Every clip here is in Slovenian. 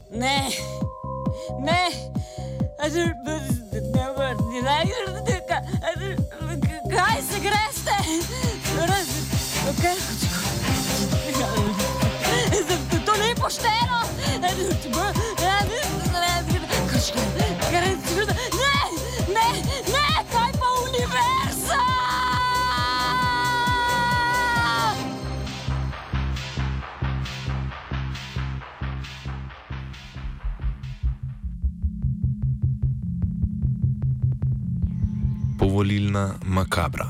Ne, ne, kaj se greste? To ni pošteno. Ne, kaj pa univerza? Povolilna makabra.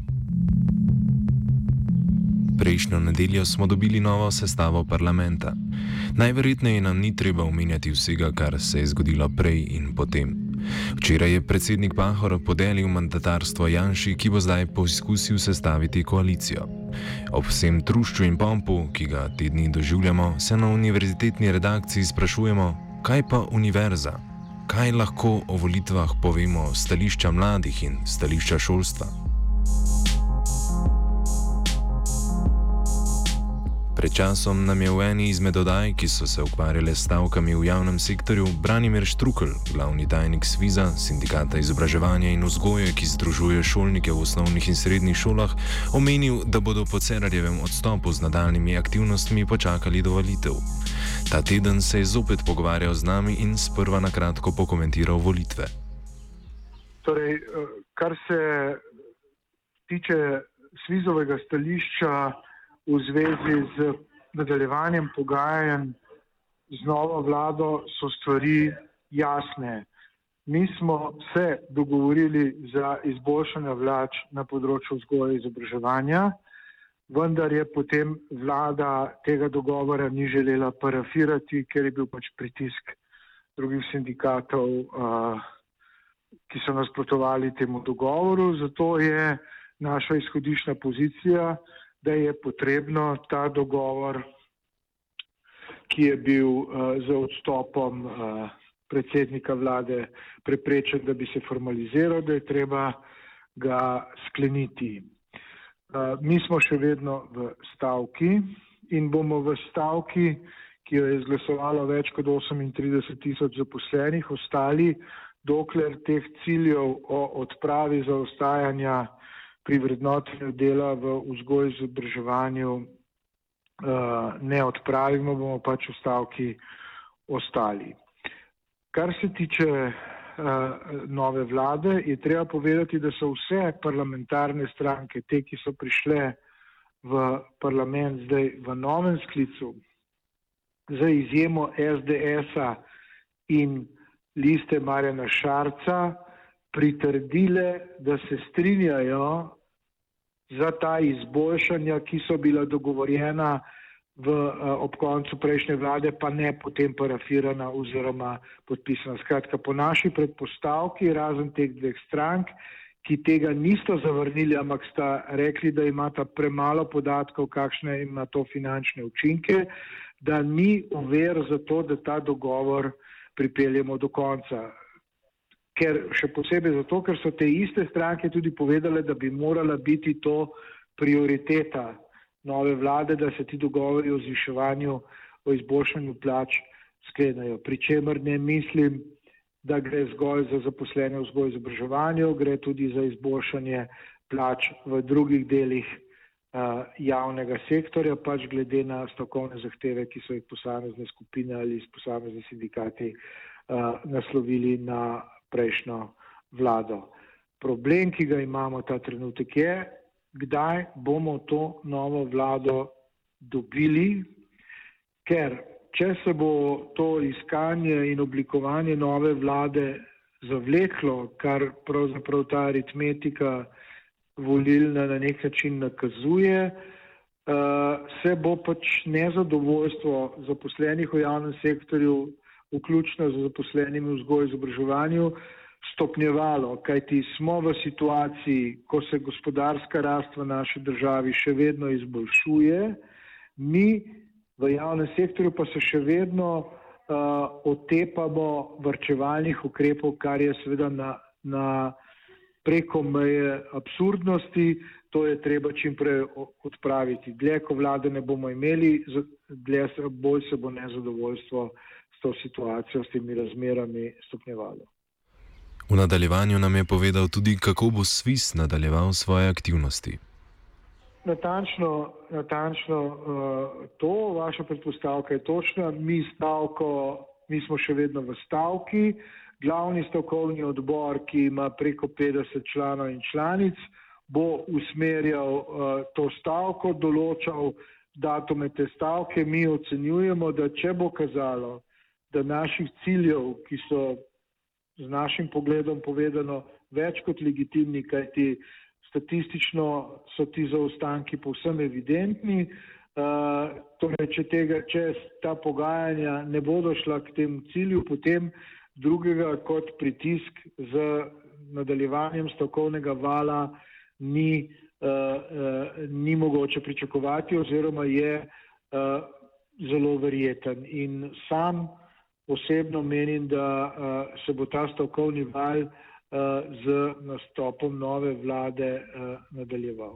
Prejšnjo nedeljo smo dobili novo sestavo parlamenta. Najverjetneje nam ni treba omenjati vsega, kar se je zgodilo prej in potem. Včeraj je predsednik Pahor podelil mandatarstvo Janši, ki bo zdaj poskusil sestaviti koalicijo. Ob vsem trušču in pompu, ki ga te dni doživljamo, se na univerzitetni redakciji sprašujemo, kaj pa univerza? Kaj lahko o volitvah povemo s stališča mladih in stališča šolstva? Pred časom nam je v eni izmed oddaj, ki so se ukvarjale s stavkami v javnem sektorju, Branimir Štrukelj, glavni tajnik SVIZ-a, Sindikata izobraževanja in vzgoje, ki združuje šolnike v osnovnih in srednjih šolah, omenil, da bodo po Cerarjevem odstopu z nadaljnjimi aktivnostmi počakali do volitev. Ta teden se je zopet pogovarjal z nami in sprva na kratko pokomentiral volitve. Torej, kar se tiče SVIZ-ovega stališča v zvezi z nadaljevanjem pogajanj z novo vlado, so stvari jasne. Mi smo se dogovorili za izboljšanje vlad na področju vzgoje in izobraževanja, vendar je potem vlada tega dogovora ni želela parafirati, ker je bil pač pritisk drugih sindikatov, ki so nasprotovali temu dogovoru. Zato je naša izhodiščna pozicija, da je potrebno ta dogovor, ki je bil z odstopom predsednika vlade preprečen, da bi se formaliziral, da je treba ga skleniti. Mi smo še vedno v stavki in bomo v stavki, ki jo je izglasovalo več kot 38,000 zaposlenih, ostali, dokler teh ciljev o odpravi zaostajanja pri vrednotenju dela v vzgoji in izobraževanju ne odpravimo, bomo pač v stavki ostali. Kar se tiče nove vlade, je treba povedati, da so vse parlamentarne stranke, te, ki so prišle v parlament zdaj v novem sklicu, za izjemo SDS-a in Liste Marjana Šarca, pritrdile, da se strinjajo za ta izboljšanja, ki so bila dogovorjena ob koncu prejšnje vlade, pa ne potem parafirana oziroma podpisana. Skratka, po naši predpostavki, razen teh dveh strank, ki tega nista zavrnili, ampak sta rekli, da imata premalo podatkov, kakšne ima to finančne učinke, da ni ovir za to, da ta dogovor pripeljemo do konca. Ker še posebej zato, ker so te iste stranke tudi povedale, da bi morala biti to prioriteta nove vlade, da se ti dogovori o zviševanju, o izboljšanju plač sklenejo. Pri čemer ne mislim, da gre zgolj za zaposlene v vzgoji in izobraževanju, gre tudi za izboljšanje plač v drugih delih javnega sektorja, pač glede na stavkovne zahteve, ki so jih posamezne skupine ali posamezni sindikati naslovili na prejšnjo vlado. Problem, ki ga imamo ta trenutek, je, kdaj bomo to novo vlado dobili, ker če se bo to iskanje in oblikovanje nove vlade zavleklo, kar pravzaprav ta aritmetika volilna na nek način nakazuje, se bo pač nezadovoljstvo zaposlenih v javnem sektorju, vključno z zaposlenimi v vzgoji in izobraževanju, stopnjevalo, kajti smo v situaciji, ko se gospodarska rast v naši državi še vedno izboljšuje, mi v javnem sektorju pa se še vedno otepamo varčevalnih ukrepov, kar je seveda na preko meje absurdnosti. To je treba čim prej odpraviti. Dlje, ko vlade ne bomo imeli, bolj se bo nezadovoljstvo s to situacijo, s temi razmerami stopnjevalo. V nadaljevanju nam je povedal tudi, kako bo SVIS nadaljeval svoje aktivnosti. Natančno, to vaša predpostavka je točna. Mi smo še vedno v stavki. Glavni stavkovni odbor, ki ima preko 50 članov in članic, bo usmerjal to stavko, določal datume te stavke. Mi ocenjujemo, da če bo kazalo, da naših ciljev, ki so z našim pogledom povedano več kot legitimni, kajti statistično so ti zaostanki povsem evidentni. Torej, če ta pogajanja ne bodo šla k temu cilju, potem drugega kot pritisk z nadaljevanjem stavkovnega vala ni mogoče pričakovati oziroma je zelo verjeten. In sam osebno menim, da se bo ta stavkovni val z nastopom nove vlade nadaljeval.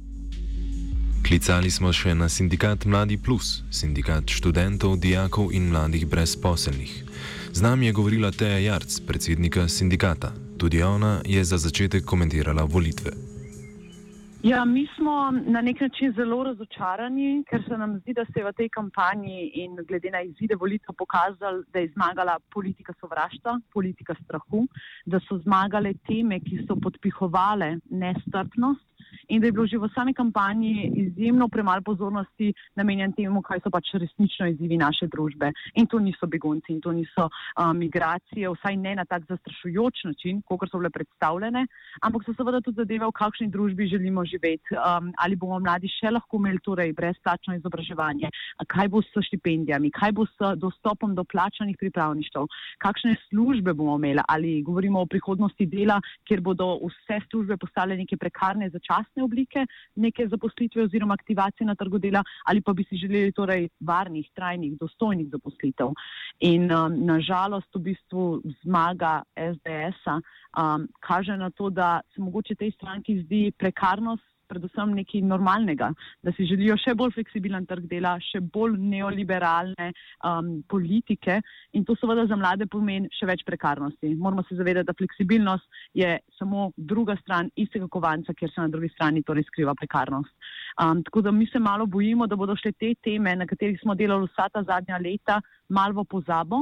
Klicali smo še na sindikat Mladi Plus, sindikat študentov, dijakov in mladih brezposelnih. Z nami je govorila Teja Jarc, predsednika sindikata. Tudi ona je za začetek komentirala volitve. Ja, mi smo na nek način zelo razočarani, ker se nam zdi, da se je v tej kampanji in glede na izide volitev pokazalo, da je zmagala politika sovraštva, politika strahu, da so zmagale teme, ki so podpihovale nestrpnost in da je bilo že v sami kampanji izjemno premalo pozornosti namenjen temu, kaj so pač resnično izzivi naše družbe. In to niso begunci in to niso migracije, vsaj ne na tak zastrašujoč način, kakor so bile predstavljene, ampak so seveda tudi zadeve, v kakšni družbi želimo živeti, ali bomo mladi še lahko imeli torej brezplačno izobraževanje, kaj bo s štipendijami, kaj bo s dostopom do plačanih pripravništev, kakšne službe bomo imeli, ali govorimo o prihodnosti dela, kjer bodo vse službe postale neke prekarne začasne oblike, neke zaposlitve oziroma aktivacije na trgu dela, ali pa bi si želeli torej varnih, trajnih, dostojnih zaposlitev. In nažalost v bistvu zmaga SDS-a kaže na to, da se mogoče tej stranki zdi prekarnost predvsem nekaj normalnega, da si želijo še bolj fleksibilen trg dela, še bolj neoliberalne politike in to seveda za mlade pomeni še več prekarnosti. Moramo se zavedati, da fleksibilnost je samo druga stran istega kovanca, kjer se na drugi strani torej skriva prekarnost. Tako da mi se malo bojimo, da bodo šle te teme, na katerih smo delali vsa ta zadnja leta, malo v pozabo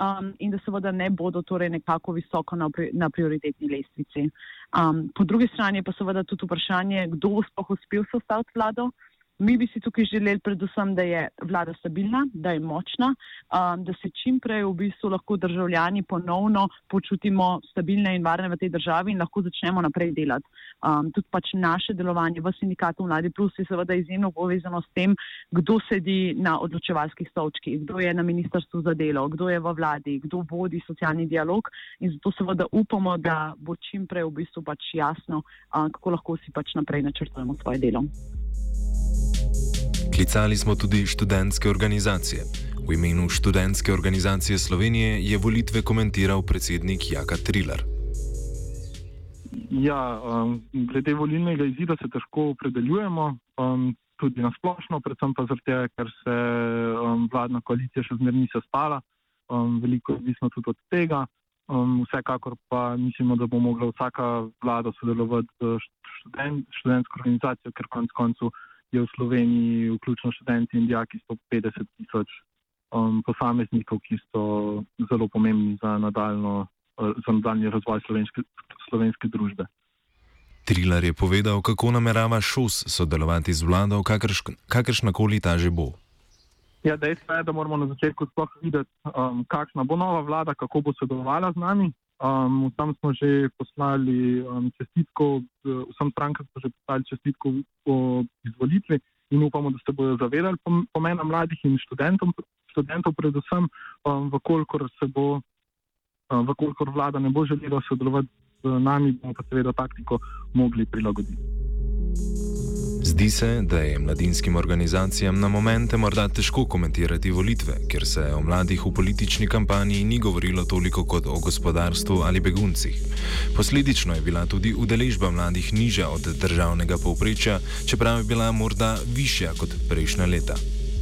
in da seveda ne bodo torej nekako visoko na prioritetni lestvici. Po drugi strani pa seveda tudi vprašanje, kdo bo sploh uspel sestaviti vlado. Mi bi si tukaj želeli predvsem, da je vlada stabilna, da je močna, da se čim prej v bistvu lahko državljani ponovno počutimo stabilne in varne v tej državi in lahko začnemo naprej delati. Tudi pač naše delovanje v sindikatu Mladi Plus je seveda izjemno povezano s tem, kdo sedi na odločevalskih stolčkih, kdo je na ministrstvu za delo, kdo je v vladi, kdo vodi socialni dialog in zato seveda upamo, da bo čim prej v bistvu pač jasno, kako lahko si pač naprej načrtujemo svoje delo. Klicali smo tudi študentske organizacije. V imenu Študentske organizacije Slovenije je volitve komentiral predsednik Jaka Trilar. Ja, glede volilnega izida se težko opredeljujemo, tudi nasplošno, predvsem pa zaradi tega, ker se vladna koalicija še zmeraj ni sestala, veliko je odvisno tudi od tega. Vsekakor pa mislimo, da bo mogla vsaka vlada sodelovati z študentsko organizacijo, ker konec koncev je v Sloveniji vključno študenti in dijaki 150 000 posameznikov, ki so zelo pomembni za nadaljnji razvoj slovenske družbe. Trilar je povedal, kako namerava ŠOS sodelovati z vlado, kakršnakoli ta že bo. Ja, dejstvo je, da moramo na začetku sploh videti, kakšna bo nova vlada, kako bo sodelovala z nami. Tam smo že poslali čestitko, vsem strankam smo že poslali čestitko o izvolitvi in upamo, da se bodo zavedali pomena mladih in študentov predvsem, vkolikor vlada ne bo želela sodelovati z nami, bomo pa seveda taktiko mogli prilagoditi. Zdi se, da je mladinskim organizacijam na momente morda težko komentirati volitve, ker se o mladih v politični kampanji ni govorilo toliko kot o gospodarstvu ali beguncih. Posledično je bila tudi udeležba mladih nižja od državnega povprečja, čeprav je bila morda višja kot prejšnja leta.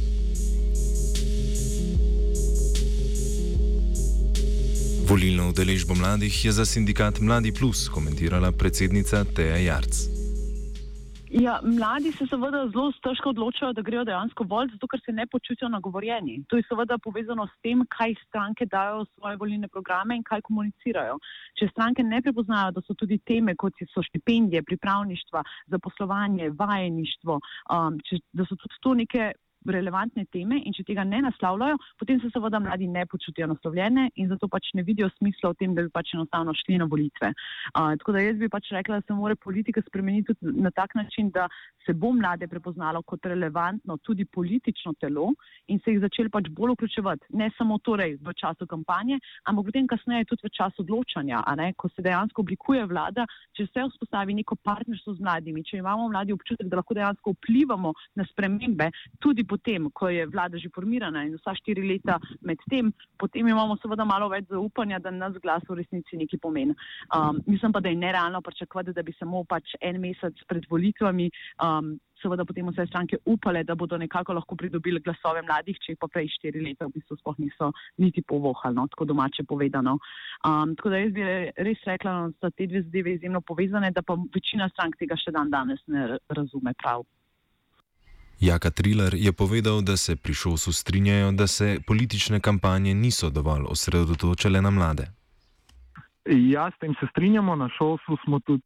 Volilno udeležbo mladih je za sindikat Mladi Plus komentirala predsednica Teja Jarc. Ja, mladi se seveda zelo težko odločajo, da grejo dejansko voliti, zato ker se ne počutijo nagovorjeni. To je seveda povezano s tem, kaj stranke dajo v svoje volilne programe in kaj komunicirajo. Če stranke ne prepoznajo, da so tudi teme, kot so štipendije, pripravništva, zaposlovanje, vajeništvo, da so tudi to neke relevantne teme in če tega ne naslavljajo, potem se seveda mladi ne počutijo naslovljene in zato pač ne vidijo smisla v tem, da bi pač enostavno šli na volitve. Tako da jaz bi pač rekla, da se mora politika spremeniti tudi na tak način, da se bo mlade prepoznalo kot relevantno tudi politično telo in se jih začeli pač bolj vključevati. Ne samo torej v času kampanje, ampak potem kasneje tudi v času odločanja, ko se dejansko oblikuje vlada, če se vzpostavi neko partnerstvo z mladimi, če imamo mladi občutek, da lahko dejansko vplivamo na spremembe, tudi potem, ko je vlada že formirana in vsa 4 leta med tem, potem imamo seveda malo več zaupanja, da nas glas v resnici nekaj pomeni. Mislim pa, da je nerealno pričakovati, da bi samo pač en mesec pred volitvami seveda potem vse stranke upale, da bodo nekako lahko pridobili glasove mladih, če pa prej 4 leta v bistvu sploh niso niti povohali, tako domače povedano. Tako da jaz bi res rekla, da so te dve zadeve izjemno povezane, da pa večina strank tega še danes ne razume prav. Jaka Trilar je povedal, da se pri ŠOS-u strinjajo, da se politične kampanje niso dovolj osredotočale na mlade. Ja, s tem se strinjamo. Na ŠOS-u smo tudi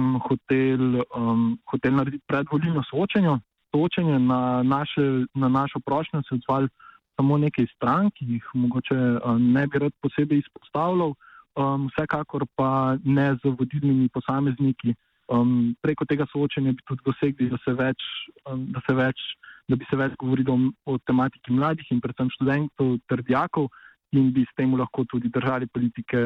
hotel narediti predvolilno soočenje. Na našo prošnjo se odzvali samo nekaj strank, ki jih mogoče ne bi rad posebej izpostavljal, vsekakor pa ne z vodilnimi posamezniki. Preko tega soočenja bi tudi dosegli, da bi se več govorilo o tematiki mladih in predvsem študentov ter dijakov in bi s tem lahko tudi držali politike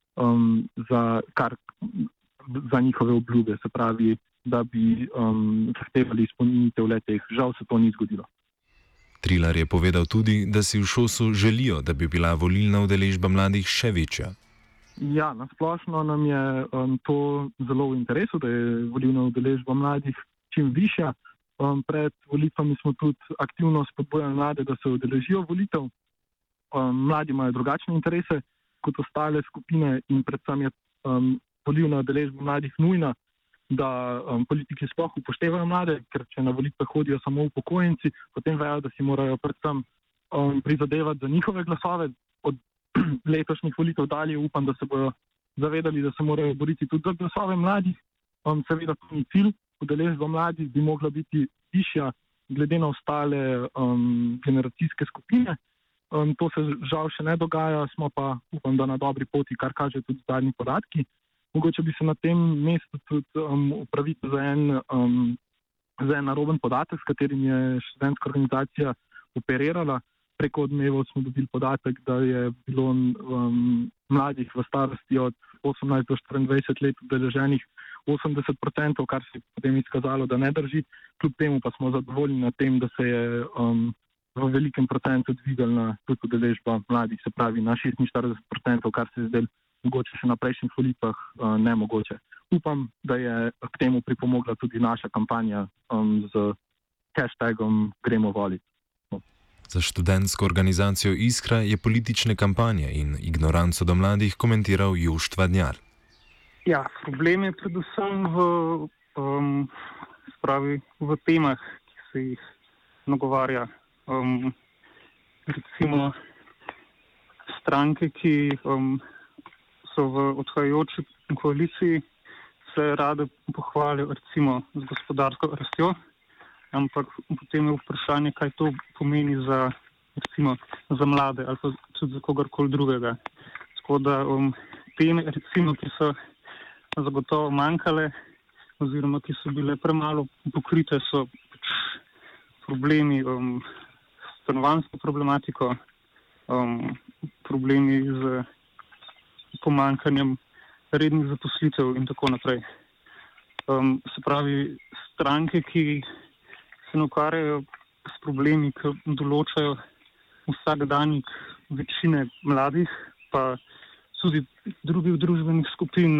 za njihove obljube, se pravi, da bi zahtevali izpolnitev le-teh. Žal se to ni zgodilo. Trilar je povedal tudi, da si v ŠOS-u želijo, da bi bila volilna udeležba mladih še večja. Ja, nasplošno nam je to zelo v interesu, da je volilna udeležba mladih čim višja. Pred volitvami smo tudi aktivno spodbujali mlade, da se udeležijo volitev. Mladi imajo drugačne interese kot ostale skupine in predvsem je volilna udeležba mladih nujna, da politiki sploh upoštevajo mlade, ker če na volitve hodijo samo upokojenci, potem vejo, da si morajo predvsem prizadevati za njihove glasove. Od letošnjih volitev dalje upam, da se bodo zavedali, da se morajo boriti tudi za glasove mladih. Seveda to ni cilj, udeležba mladih bi mogla biti višja glede na ostale generacijske skupine. To se žal še ne dogaja, smo pa upam, da na dobri poti, kar kaže tudi zadnji podatki. Mogoče bi se na tem mestu tudi upraviti za en naroben podatek, s katerim je študentska organizacija operirala. Preko Odmevov smo dobili podatek, da je bilo mladih v starosti od 18 do 24 let udeleženih 80%, kar se je potem izkazalo, da ne drži. Kljub temu pa smo zadovoljni na tem, da se je v velikem procentu dvignila tudi udeležba mladih, se pravi na 46%, kar se je zdaj mogoče še na prejšnjih volitvah nemogoče. Upam, da je k temu pripomogla tudi naša kampanja z hashtagom Gremo voliti. Za študentsko organizacijo Iskra je politične kampanje in ignoranco do mladih komentiral Jošt Vadnjar. Ja, problem je predvsem v temah, ki se jih nagovarja. Recimo stranke, ki so v odhajajoči koaliciji, se rade pohvalijo recimo z gospodarsko rastjo, ampak potem je vprašanje, kaj to pomeni za mlade ali pa tudi za kogarkoli drugega. Tako da teme, recimo, ki so zagotovo manjkale oziroma ki so bile premalo pokrite, so problemi s stanovanjsko problematiko, problemi z pomanjkanjem rednih zaposlitev in tako naprej. Se pravi, stranke, ki se ne ukvarjajo s problemi, ki določajo vsakdanjik večine mladih, pa tudi drugih družbenih skupin,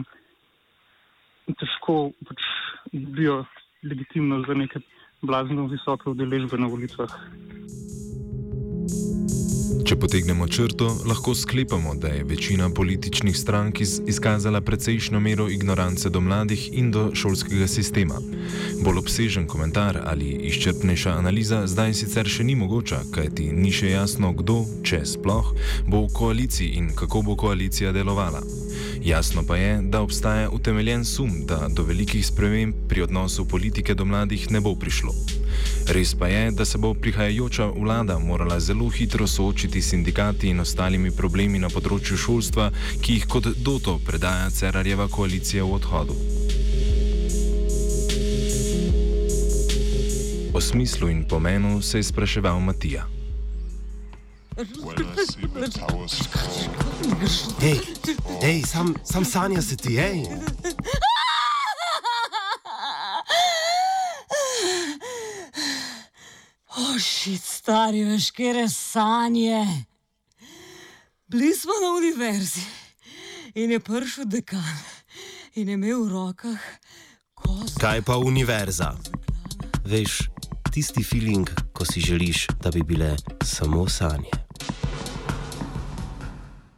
težko pač dobijo legitimno za neke blazno visoke udeležbe na volitvah. Če potegnemo črto, lahko sklepamo, da je večina političnih strank izkazala precejšnjo mero ignorance do mladih in do šolskega sistema. Bolj obsežen komentar ali izčrpnejša analiza zdaj sicer še ni mogoča, kajti ni še jasno, kdo, če sploh, bo v koaliciji in kako bo koalicija delovala. Jasno pa je, da obstaja utemeljen sum, da do velikih sprememb pri odnosu politike do mladih ne bo prišlo. Res pa je, da se bo prihajajoča vlada morala zelo hitro soočiti s sindikati in ostalimi problemi na področju šolstva, ki jih kot doto predaja Cerarjeva koalicija v odhodu. O smislu in pomenu se je spraševal Matija. Hej, sam sanja se ti, hej! Šit, stari, veš, kere sanje. Bili smo na univerzi in je prišel dekan in je imel v rokah kost. Kaj pa univerza? Veš, tisti feeling, ko si želiš, da bi bile samo sanje.